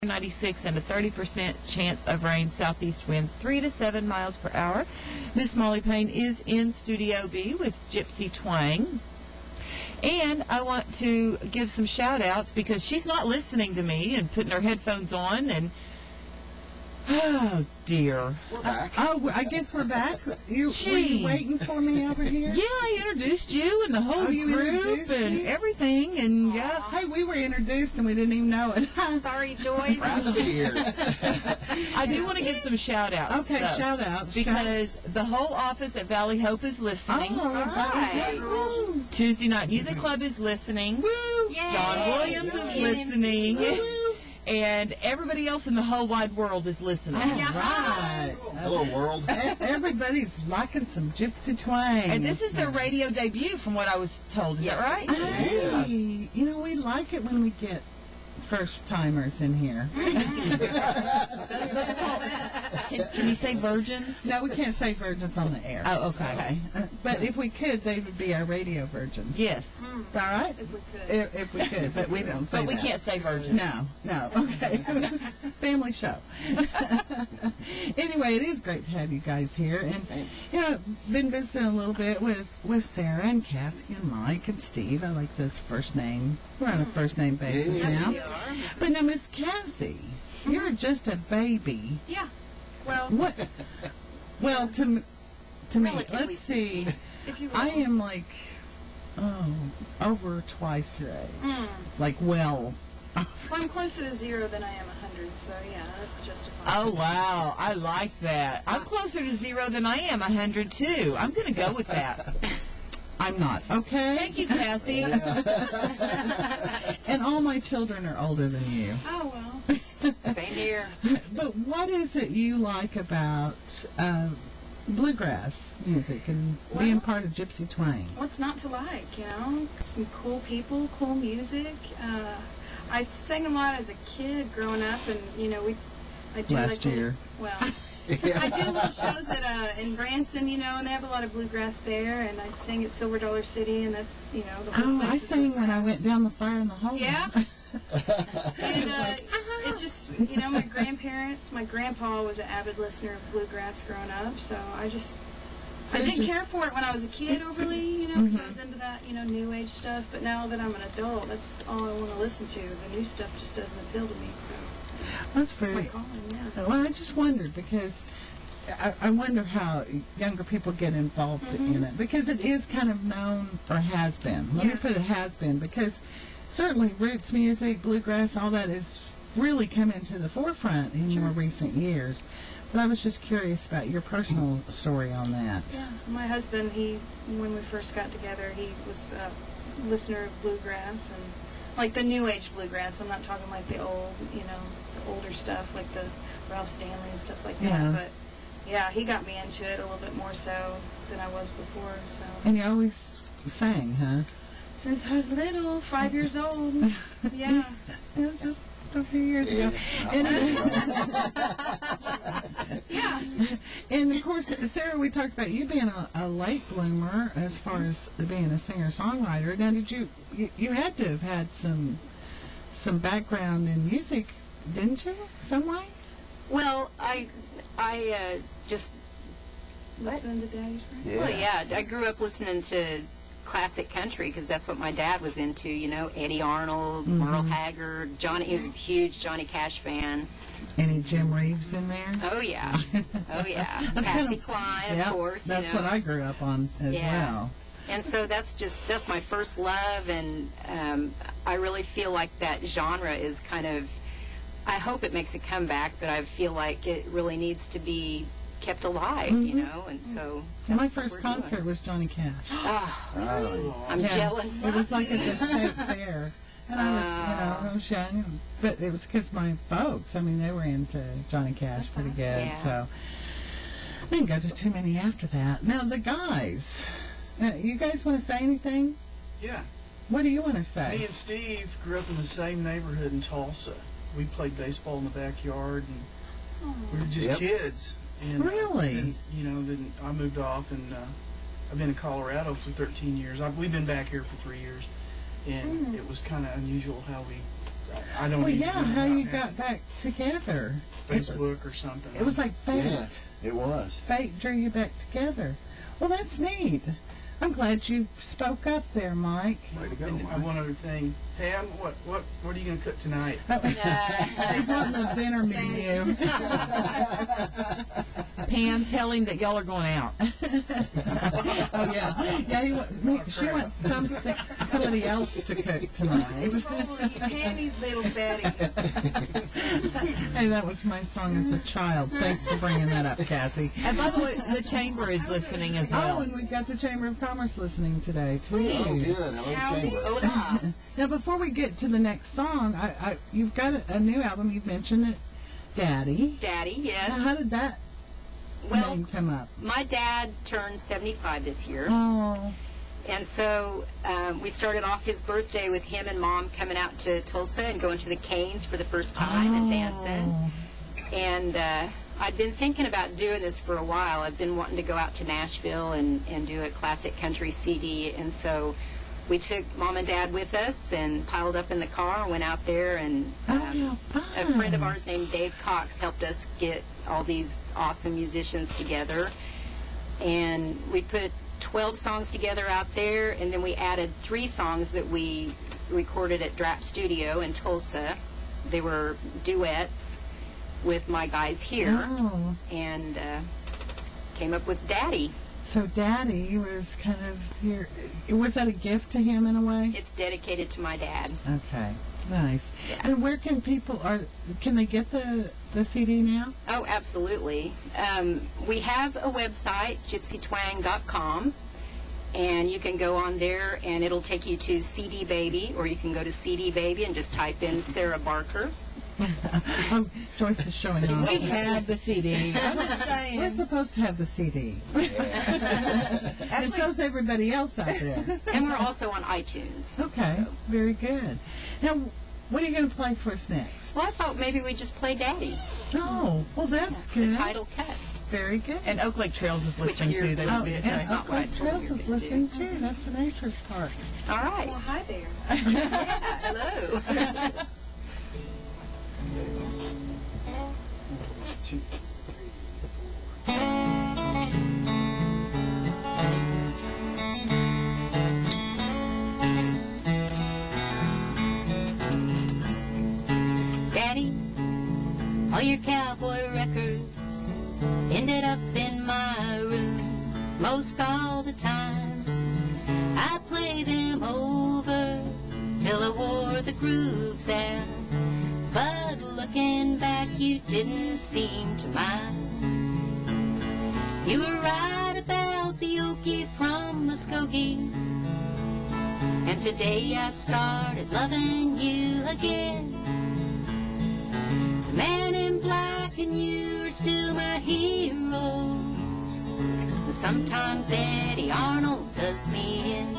96 and a 30% chance of rain, southeast winds 3 to 7 miles per hour. Miss Molly Payne is in Studio B with Gypsy Twang. And I want to give some shout outs because she's not listening to me and putting her headphones on and oh dear. We're back. I guess we're back. Were you waiting for me over here? Yeah, I introduced you and the whole group and everything, and yeah. Hey, we were introduced and we didn't even know it. Sorry, Joyce. Proud to be here. I do want to give some shout outs. Okay, shout outs. Because the whole office at Valley Hope is listening. All right. Tuesday Night Music Club is listening. Woo! Yay. John Williams is listening. Woo! And everybody else in the whole wide world is listening. All right. Hello, world. Everybody's liking some Gypsy Twang. And this is their radio debut, from what I was told. Is that right? Hey, you know, we like it when we get first-timers in here. Can you say virgins? No, we can't say virgins on the air. Oh, okay. But if we could, they would be our radio virgins. Yes. All right? If we could. If we could, but we don't say But we that. can't say virgins. No. Okay. Family show. Anyway, it is great to have you guys here. And, you know, been visiting a little bit with Sarah and Cassie and Mike and Steve. I like this first name. We're on a first name basis Yes, now. we are. But now, Miss Cassie, you're just a baby. Yeah. Well, What? Well, to me, Relatively let's see. if you will. I am like, over twice your age. Like, well. Well, I'm closer to 0 than I am 100, so yeah, that's justified. Oh, wow. I like that. I'm closer to 0 than I am 100, too. I'm going to go with that. I'm not. Okay? Thank you, Cassie. And all my children are older than you. Oh, well. Same here. But what is it you like about bluegrass music and being part of Gypsy Twang? What's not to like, you know? Some cool people, cool music. I sang a lot as a kid growing up, and, you know, I do Last like year. Well, I do little shows in Branson, you know, and they have a lot of bluegrass there, and I'd sing at Silver Dollar City, and that's, you know, the whole Oh, place I is sang when I bluegrass. went down the fire in the hole. Yeah. And it just, you know, my grandpa was an avid listener of bluegrass growing up, so I didn't care for it when I was a kid overly, you know, because I was into that, you know, new age stuff, but now that I'm an adult, that's all I want to listen to. The new stuff just doesn't appeal to me, so That's that's my very. calling, yeah. Well, I just wondered because I wonder how younger people get involved in it, because it is kind of known, or has been. Let me Yeah. put it has been, because certainly roots music, bluegrass, all that is really coming to the forefront in more recent years. But I was just curious about your personal story on that. Yeah, my husband, when we first got together, he was a listener of bluegrass, and like the new age bluegrass. I'm not talking like the old, you know, the older stuff, like the Ralph Stanley and stuff like that. Yeah. But yeah, he got me into it a little bit more so than I was before. So And you always sang, huh? since I was little, 5 years old, yeah. Yeah, just a few years ago. And, Yeah. and of course, Sarah, we talked about you being a late bloomer as far as being a singer-songwriter. Now, did you had to have had some background in music, didn't you, some way? Well, I just, Listen to Daddy's Radio. well, yeah, I grew up listening to classic country because that's what my dad was into, you know, Eddie Arnold, Merle Haggard, Johnny. He was a huge Johnny Cash fan. Any Jim Reeves in there? Oh, yeah. Oh, yeah. That's Patsy kind of- Cline, Yeah, of course. that's you know. what I grew up on as Yeah. well. And so that's my first love, and I really feel like that genre is kind of, I hope it makes a comeback, but I feel like it really needs to be kept alive, you know, and so And my that's what first we're doing. concert was Johnny Cash. Oh, I'm Yeah. jealous. It was like at the state fair. And I was, I was young, but it was because my folks, I mean, they were into Johnny Cash That's pretty awesome. good, Yeah. so I didn't go to too many after that. Now, the guys, you guys want to say anything? Yeah. What do you want to Me say? and Steve grew up in the same neighborhood in Tulsa. We played baseball in the backyard, and we were just Yep. kids. And, Really? and, you know, then I moved off, and I've been in Colorado for 13 years. We've been back here for 3 years, and it was kind of unusual how we I don't Well, even yeah, know how about you that. got back together. Facebook or something. It was like fate. Yeah, it was. Fate drew you back together. Well, that's neat. I'm glad you spoke up there, Mike. Way to go, And Mike. one other thing, Pam, what are you gonna cook tonight? He's wanting the dinner menu. Pam, tell him that y'all are going out. Oh yeah, yeah. She wants somebody else to cook tonight. Pammy's little Betty. Hey, that was my song as a child. Thanks for bringing that up, Cassie. And by the way, the chamber is listening as Oh, well. and we've got the Chamber of Commerce listening today too. Oh, good. Hello, Chamber. Hola. Now, before we get to the next song, you've got a new album. You've mentioned it, Daddy. Daddy, yes. How did that Well, name come up? my dad turned 75 this year. Oh, And so we started off his birthday with him and Mom coming out to Tulsa and going to the Canes for the first time and dancing. And I'd been thinking about doing this for a while. I've been wanting to go out to Nashville and do a classic country CD. And so we took Mom and Dad with us and piled up in the car and went out there. And how fun. a friend of ours named Dave Cox helped us get all these awesome musicians together. And we put 12 songs together out there, and then we added 3 songs that we recorded at Drapp Studio in Tulsa. They were duets with my guys here, Oh, and came up with Daddy. so Daddy was kind of your. Was that a gift to him in a way? It's dedicated to my dad. Okay, nice. Yeah. And where can people can they get the CD now? Oh, absolutely. We have a website, gypsytwang.com, and you can go on there and it'll take you to CD Baby, or you can go to CD Baby and just type in Sarah Barker. Oh, Joyce is showing off. We have the CD. I'm just We're saying. supposed to have the CD. And so's everybody else out there. And we're also on iTunes. Okay, So- very good. Now, what are you going to play for us next? Well, I thought maybe we'd just play Daddy, Oh, well, that's the good. title cut. Very good. And Oak Lake Trails is Switch listening gears too. They a want little me bit. to That's say. not what I Oak told Trails you is to do. listening too. That's the Nature's Park. All right. Well, hi there. Hello. Daddy, all your cowboy records ended up in my room most all the time. I play them over till I wore the grooves out. But looking back, you didn't seem to mind. You were right about the Okie from Muskogee. And today I started loving you again. The man in black and you are still my heroes. Sometimes Eddie Arnold does me in.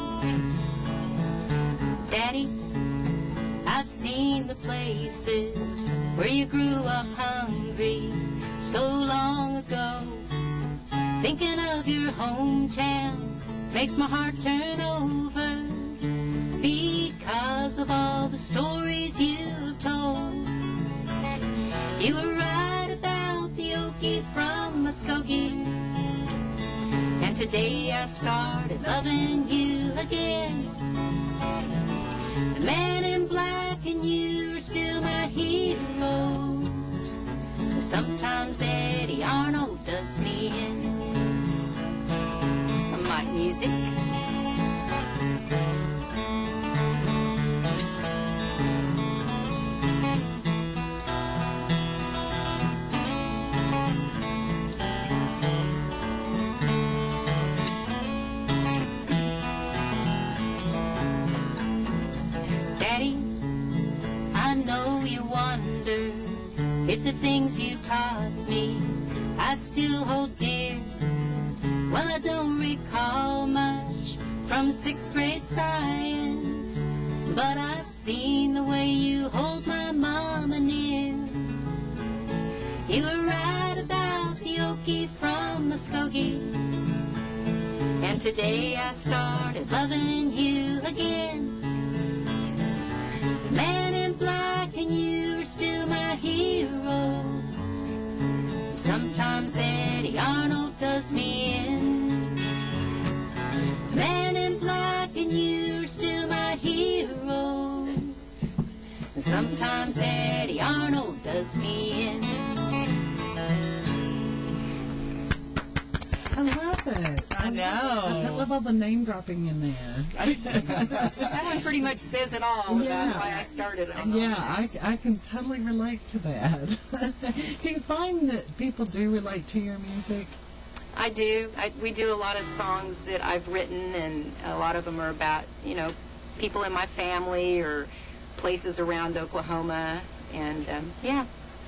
Daddy, I've seen the places where you grew up hungry so long ago. Thinking of your hometown makes my heart turn over because of all the stories you've told. You were right about the Okie from Muskogee, and today I started loving you again. The man in black and you are still my heroes. Sometimes Eddie Arnold does me in. Mike Music. Daddy, I know you wonder if the things you taught me I still hold dear. Well, I don't recall much from 6th grade science, but I've seen the way you hold my mama near. You were right about the Okie from Muskogee, and today I started loving you again. The man in black heroes. Sometimes Eddie Arnold does me in. Man in black and you're still my heroes. Sometimes Eddie Arnold does me in. I love it. I know. I love all the name dropping in there. That one pretty much says it all Yeah. about why I started on Yeah, I can totally relate to that. Do you find that people do relate to your music? I do. We do a lot of songs that I've written, and a lot of them are about, people in my family or places around Oklahoma. And, yeah.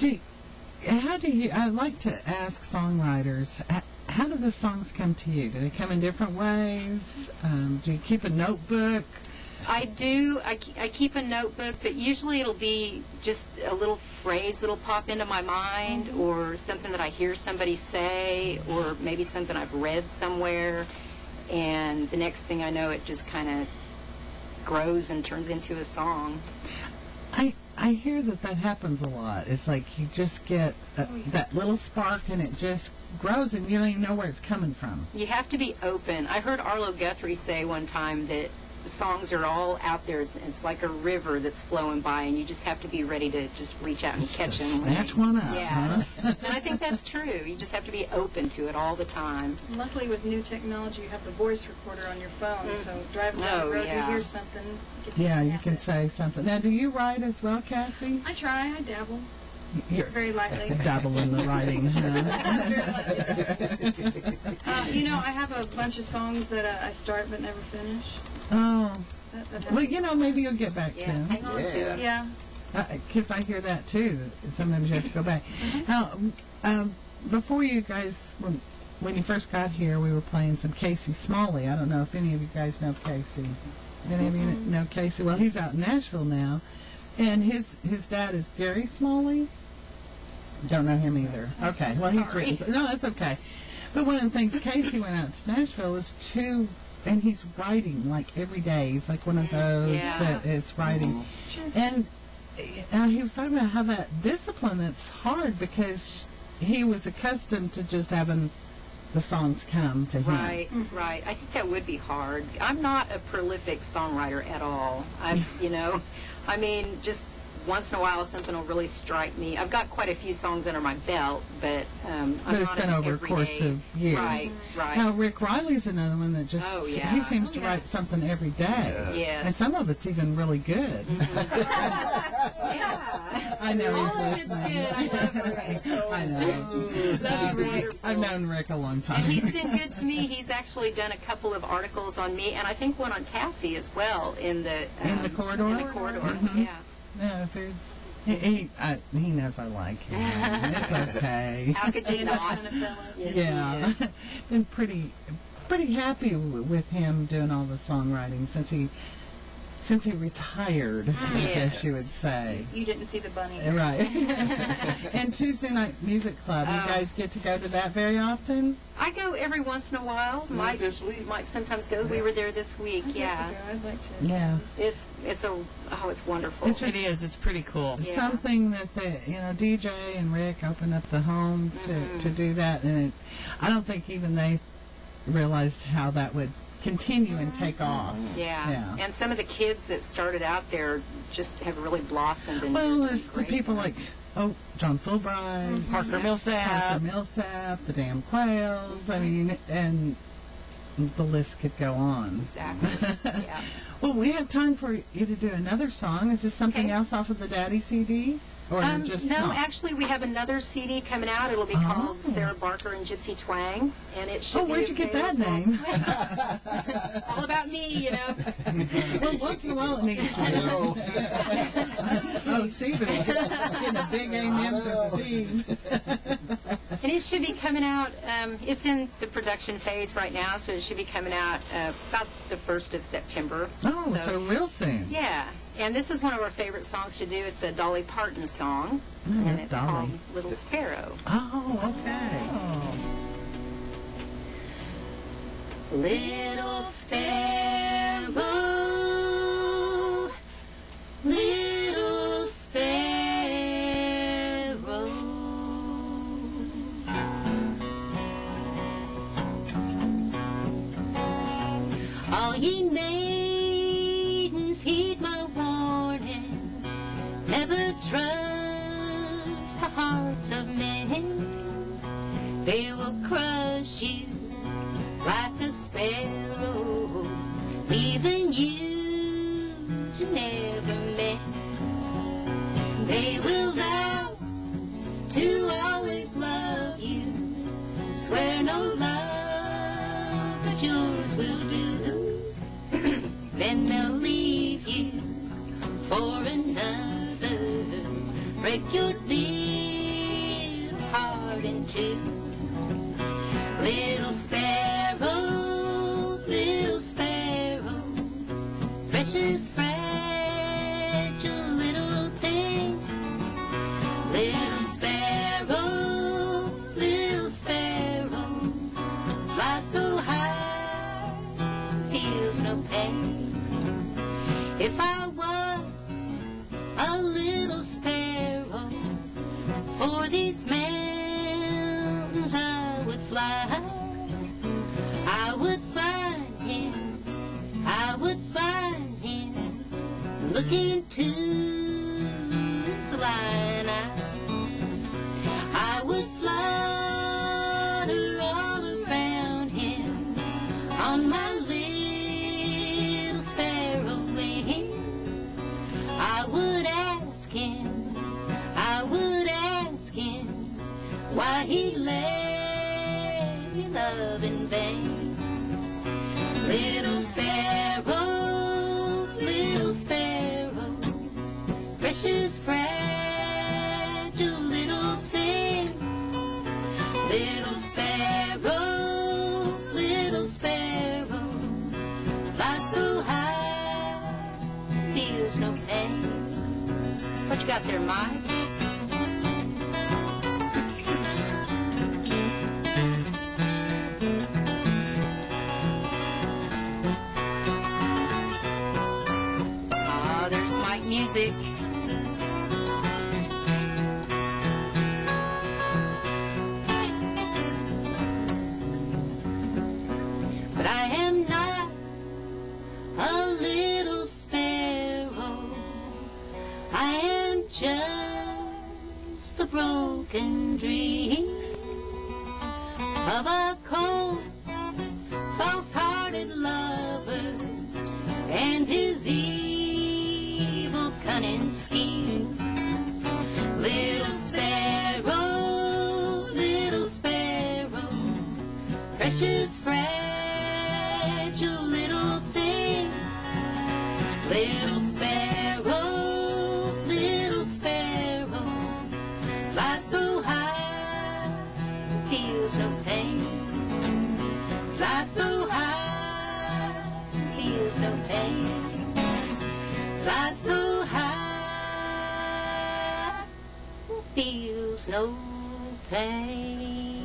I like to ask songwriters, how do the songs come to you? Do they come in different ways? Do you keep a notebook? I do. I keep a notebook, but usually it'll be just a little phrase that'll pop into my mind, or something that I hear somebody say, or maybe something I've read somewhere, and the next thing I know, it just kind of grows and turns into a song. I hear that happens a lot. It's like you just get that little spark and it just grows and you don't even know where it's coming from. You have to be open. I heard Arlo Guthrie say one time that songs are all out there. It's like a river that's flowing by, and you just have to be ready to just reach out and catch them. Snatch one up. Yeah. Huh? And I think that's true. You just have to be open to it all the time. Luckily, with new technology, you have the voice recorder on your phone, so driving down the road, yeah. you hear something. You get to Yeah, you snap can it. say something. Now, do you write as well, Cassie? I try. I dabble You're very lightly. dabble in the writing, huh? I have a bunch of songs that I start but never finish. Oh, That well, happens. maybe you'll get back to Yeah, them. hang on to it. Yeah. Because I hear that too. Sometimes you have to go back. Now, before you guys, when you first got here, we were playing some Casey Smalley. I don't know if any of you guys know Casey. Any of you know Casey? Well, he's out in Nashville now, and his dad is Gary Smalley. Don't know him either. Okay, well he's written. No, that's okay. But one of the things Casey went out to Nashville was to. And he's writing like every day. He's like one of those that is writing. And he was talking about how that discipline, that's hard because he was accustomed to just having the songs come to him. Right, right. I think that would be hard. I'm not a prolific songwriter at all. Just once in a while something will really strike me. I've got quite a few songs under my belt, but I'm But it's not been an over a course everyday- of years. Right, right. Now, Rick Riley's another one that just, Oh, yeah. he seems to yeah. write something every day. Yes. And some of it's even really good. Yeah. I know All he's of it's listening. good. I love Rick. I know. Love you, Rick. I've known Rick a long time. And he's been good to me. He's actually done a couple of articles on me, and I think one on Cassie as well in the corridor? In the corridor, Mhm. yeah. Yeah, dude. He knows I like him. It's okay. How could you not? Kind of fella. Yes, Yeah, he is. been pretty happy with him doing all the songwriting since he retired, I guess you would say. You didn't see the bunny. Right. And Tuesday Night Music Club, you guys get to go to that very often? I go every once in a while. Mike this week. Mike sometimes goes. We were there this week. I'd Yeah. like to go. I'd like to. Yeah. It's wonderful. It's just- It is. It's pretty cool. Yeah. Something that DJ and Rick opened up the home to do that, and I don't think even they realized how that would continue and take off. Yeah. Yeah. And some of the kids that started out there just have really blossomed. And Well, they're there's the great. people like John Fulbright, Parker Millsap. Parker Millsap, the Damn Quails. I mean, and the list could go on. Exactly. Yeah. Well, we have time for you to do another song. Is this something Okay. else off of the Daddy CD? Or just no, not? actually, we have another CD coming out. It'll be called Sarah Barker and Gypsy Twang, and it should Oh, be where'd you get that available- name? All about me, you know. Well, once in a while it needs to be. Oh, Stephen, getting a big amen from Steve. And it should be coming out. It's in the production phase right now, so it should be coming out about the 1st of September. Oh, so real soon. Yeah, and this is one of our favorite songs to do. It's a Dolly Parton song, and it's Dolly. called Little Sparrow. Oh, okay. Little sparrow, little sparrow, ye maidens, heed my warning. Never trust the hearts of men. They will crush you like a sparrow, leaving you to never mend. They will vow to always love you, swear no love but yours will do. Then they'll leave you for another, break your little heart in two. Little sparrow, precious fragile little thing. Little sparrow, fly so high, feels no pain. If I was a little sparrow, for these mountains I would fly. I would find him, look into his lion eyes. I would flutter all around him on my little sparrow wings. I would ask him why he let me love in vain. Little sparrow, precious fragile little thing. Little sparrow, fly so high, feels no pain. What you got there, Mike? Music. But I am not a little sparrow. I am just the broken dream of a cold, false-hearted lover and his evil cunning scheme. Little sparrow, precious fragile little thing. Little sparrow, fly so high, feels no pain. Fly so high, feels no pain. Fly so high, feels no pain.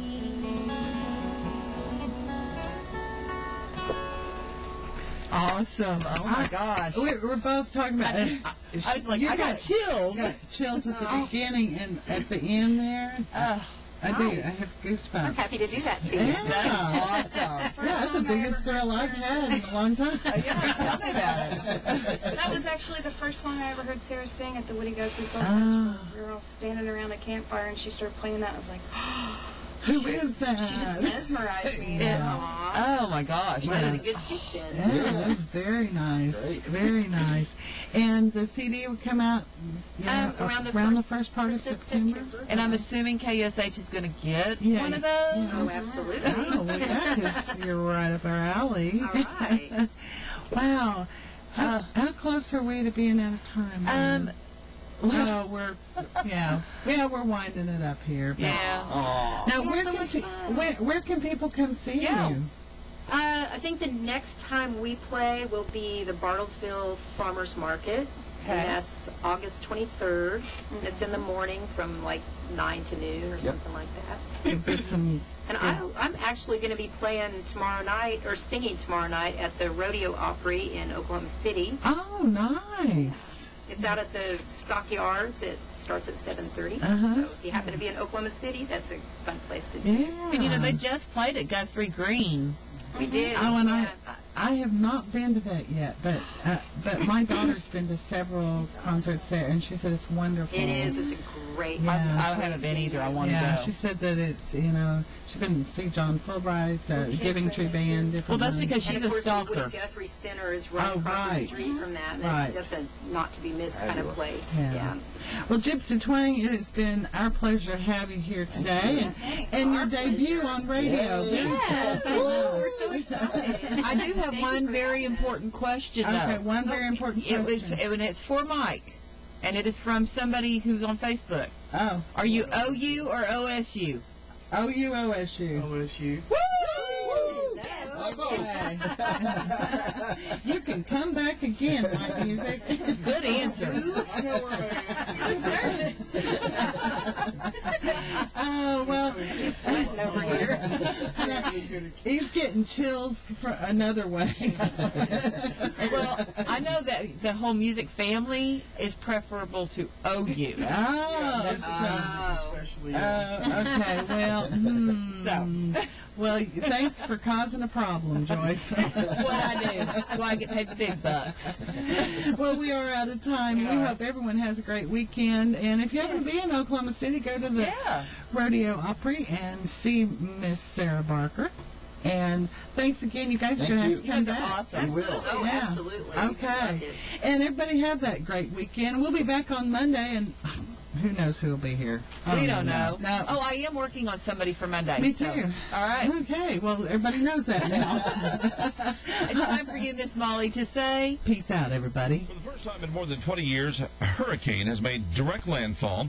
Awesome. Oh my gosh. We're both talking about. I was like, I got chills. Got chills at the beginning and at the end there. I do. I Nice. have goosebumps. I'm happy to do that too. Yeah. Awesome. Yeah, that's the biggest thrill I've had in a long time. Tell me about it. That was actually the first song I ever heard Sarah sing at the Woody Guthrie Folk Festival. We were all standing around a campfire and she started playing that. I was like, Who is that? she just mesmerized me. Oh my gosh. That was a That good pick then. Yeah, that was very nice. Very nice. And the CD would come out Around the first part of September. and I'm assuming KSH is going to get Yeah. one of those. Oh, absolutely. Oh, well, yeah, because you're right up our alley. All right. Wow. How close are we to being out of time? Well, we're we're winding it up here. But Yeah. now, Yeah, where can people come see Yeah. you? I think the next time we play will be the Bartlesville Farmers Market. Okay. And that's August 23rd. And it's in the morning from like 9 to noon or something like that. To get some. And I'm actually going to be playing tomorrow night, or singing tomorrow night, at the Rodeo Opry in Oklahoma City. Oh, nice. It's out at the Stockyards. It starts at 7:30. Uh-huh. So if you happen to be in Oklahoma City, that's a fun place to do. Yeah. And you know, they just played at Guthrie Green. We did. Oh, and yeah. I have not been to that yet, but my daughter's been to several concerts there, and she said it's wonderful. It is. It's a great. Yeah. I haven't been either. I want to Yeah, go. she said that it's, she's been to see John Fulbright, Giving Tree Band, different Well, that's ones. because And she's of a course, the stalker. Woody Guthrie Center is right Oh, across right. the street from that. And Right. That's a not to be missed kind of place. Yeah. Yeah. Well, Gypsy Twang, it has been our pleasure to have you here today, and your Our debut pleasure. on radio. Very Yes, I cool. know. We're so excited. I do have one very important question, though. Okay, one very important question. And it's for Mike, and it is from somebody who's on Facebook. Oh, Are you OU or OSU? OUOSU. OSU. Okay. You can come back again, my music. Good answer. Oh, well, He's sweating over here. he's getting chills for another way. Well, I know that the whole music family is preferable to OU. Oh, This so, especially. okay, well, well, thanks for causing a problem, Joyce. That's what I do. That's why I get paid the big bucks. Well, we are out of time. We hope everyone has a great weekend. And if you happen to be in Oklahoma City, go to the Yeah. Rodeo Opry and see Miss Sarah Barker. And thanks again. You guys are Thank going to you. have to come That's back. awesome. We will. Oh, Yeah. absolutely. Okay. Loved it. And everybody have that great weekend. We'll be back on Monday, and who knows who'll be here. We don't know. No. Oh, I am working on somebody for Monday. Me so- too. All right. Okay. Well, everybody knows that now. It's time for you, Miss Molly, to say... Peace out, everybody. For the first time in more than 20 years, a hurricane has made direct landfall